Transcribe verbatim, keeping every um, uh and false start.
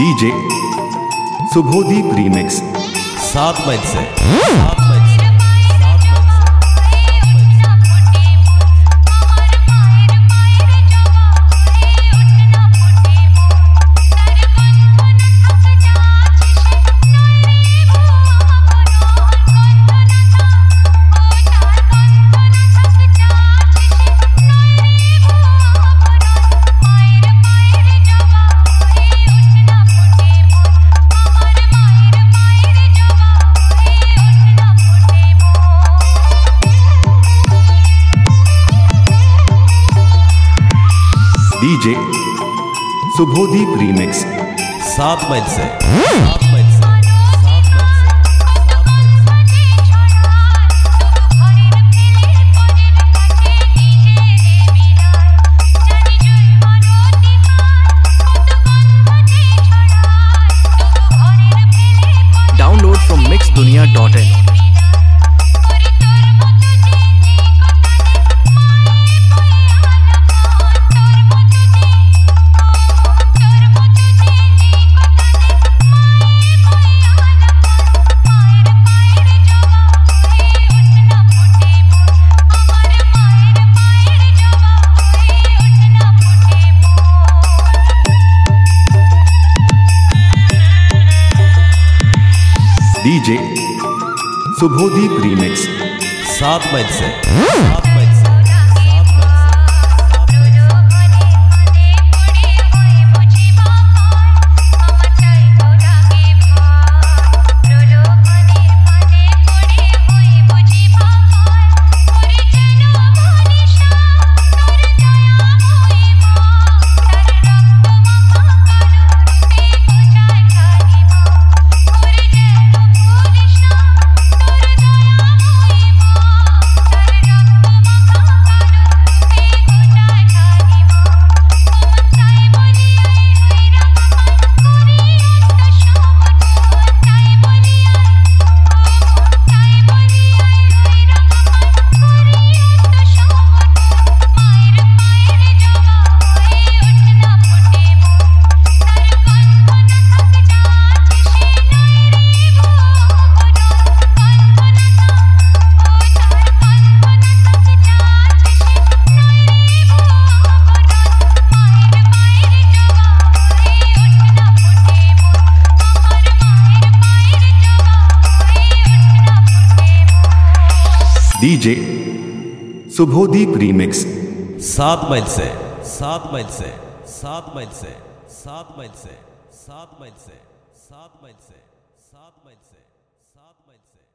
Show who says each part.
Speaker 1: DJ Shubhodeep remix.
Speaker 2: सात मई से सात मई से
Speaker 1: डीजे शुभोदीप रीमिक्स।
Speaker 2: सात मई से सात मई से
Speaker 3: डाउनलोड फ्रॉम मिक्स दुनिया dot in.
Speaker 1: DJ Shubhodeep remix.
Speaker 2: सात मई से सात मई से
Speaker 1: डीजे शुभोदीप रीमिक्स।
Speaker 2: सात मई से सात मई से सात मई से सात मई से सात मई से सात मई से सात मई से सात मई से